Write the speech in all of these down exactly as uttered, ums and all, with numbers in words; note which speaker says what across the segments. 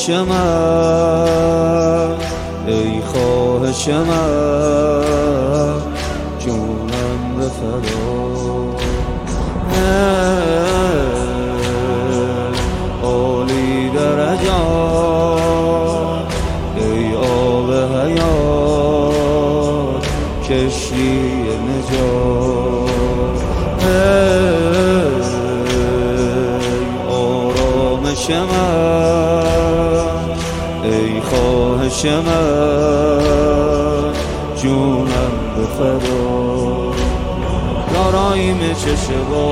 Speaker 1: خواهش من، ای خواهش من، جونم به فدا. عالی درجات ای آب حیات، کشتی نجات، ای آرامش من، ای خواهش من، جونم به فدا. داراییم چشم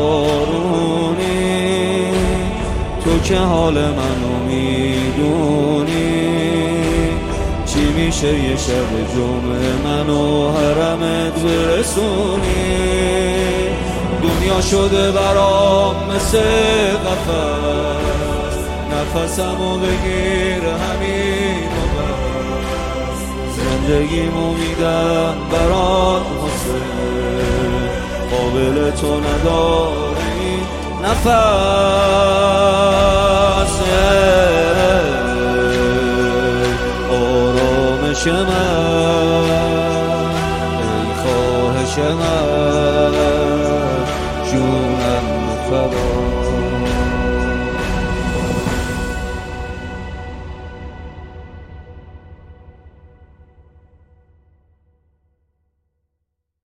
Speaker 1: بارونی، تو که حال منو میدونی، چی میشه یه شب جمعه منو حرمت برسونی. دنیا شده برام مثل قفس، نفسمو بگیر همین و بس، زندگیمو میدم برات حسین، قابل تو نداری نفس. آرامش من، ای خواهش من، جونم فدا.